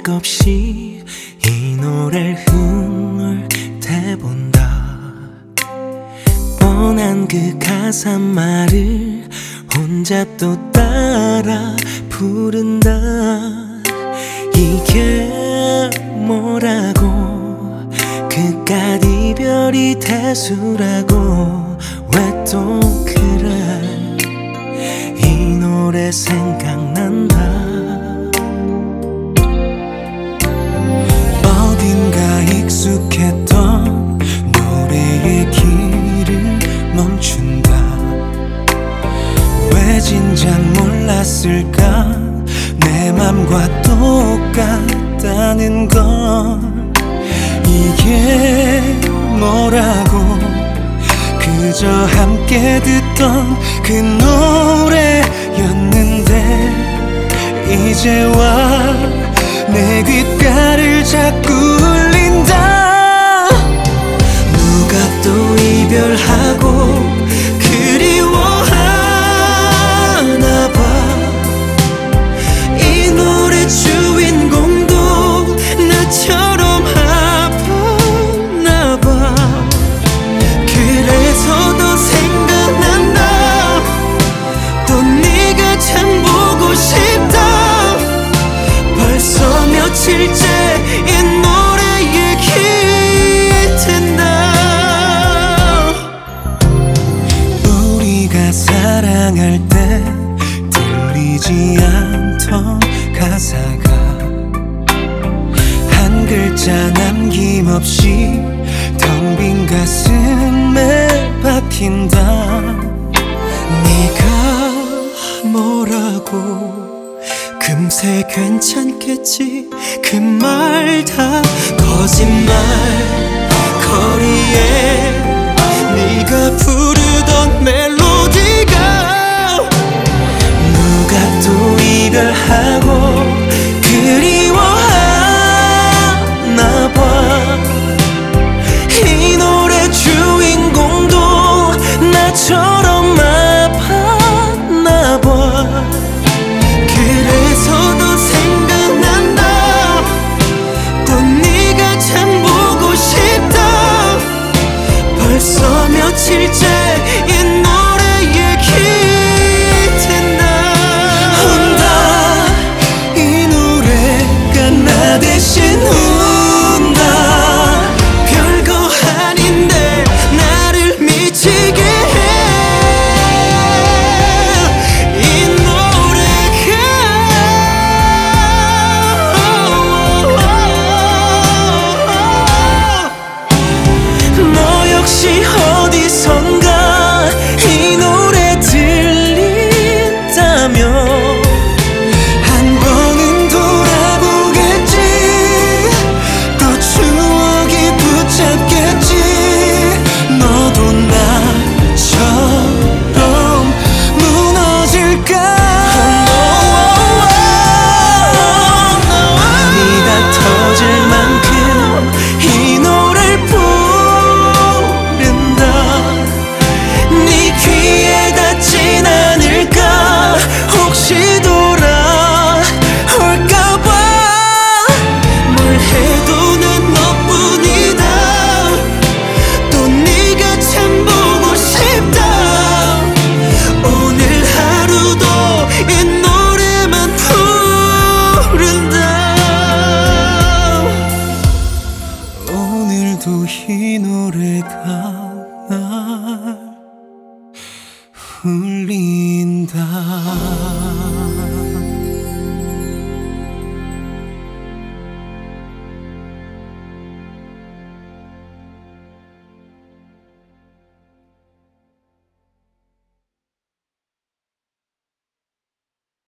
생각 없이 이 노래를 흥얼대본다. 뻔한 그 가사 말을 혼자 또 따라 부른다. 이게 뭐라고 그깟 이별이 대수라고 왜 또 그래 이 노래 생각난다. 어딘가 익숙했던 노래의 길을 멈춘다. 왜 진작 몰랐을까 내 맘과 똑같다는 건. 이게 뭐라고 그저 함께 듣던 그 노래였는데 이제와 내 귓가를 자꾸 울린다. 누가 또 이별하고 그리워하나 봐. 이 노래 주인공도 나처럼 아팠나 봐. 그래서 더 생각난다. 또 네가 참 보고 싶다. 벌써 며칠째 이 노래 얘기된다. 우리가 사랑할 때 들리지 않던 가사가 한 글자 남김없이 텅 빈 가슴에 박힌다. 네가 뭐라고 금세 괜찮겠지 그 말 다 거짓말. 거리에 네가 부르던 멜로디가 누가 또 이별하고 그리워하나 봐. 이 노래 주인공도 나처럼 아팠나 봐. 그래서 더 생각난다. 또 네가 참 보고 싶다. 벌써 며칠째 이 노래 얘기된다. 운다. 이 노래가 나 대신 운다. 별거 아닌데 나를 미치게 해. 이 노래가 너 역시 어디선가 이 노래 들린다며 한 번은 돌아보겠지. 또 추억이 붙잡겠지. 너도 나처럼 무너질까. 마음이 다 터질 만큼 이 노래를 부른다. 네 귀에 닿진 않을까. 혹시 돌아올까봐. 뭘 해도 난 너뿐이다. 또 네가 참 보고 싶다. 오늘 하루도 이 노래만 부른다. 오늘도 이 노래가 날 울린다.